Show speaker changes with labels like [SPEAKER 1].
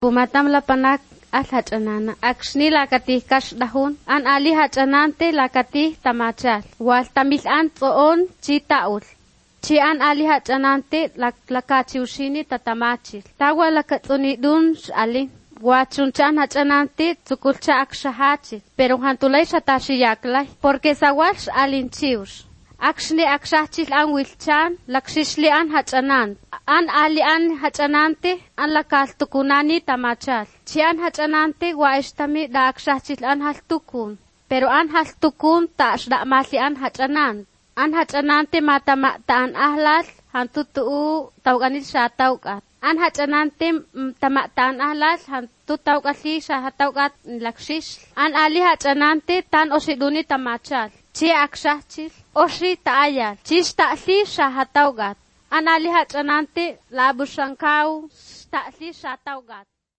[SPEAKER 1] Pumatam la panak alhachanana. Akshni la katih kash dahun. An ali hachanante la katih tamachal. Wal tamil an tzoon chitaul. Chi an ali hachanante la kachiushini tatamachil. Tawa la katunidun alin. Guachunchan hachanante tsukulcha akshahachil. Pero hantulay shatashiyaklay. Porque sawash alinchiush. Akshni akshachil an wilchan, lakshishli an hachanan. An ali an hachanante, an lakal tukunani tamachal. Chi an hachanante waishtami da akshachil an haltukun. Pero an haltukun tash da mali an hachanan. An hachanante matamata an ahlal, hantutu tawganil shatawgat. An hachanante tamata an ahlal, hantutawgatli shahatawgat lakshish. An ali hachanante tan oshiduni tamachal. Chi akshachil. Oshi taayal, chis ta'li shahatawgat. An ali hachanante labushankau ta'li shatawgat.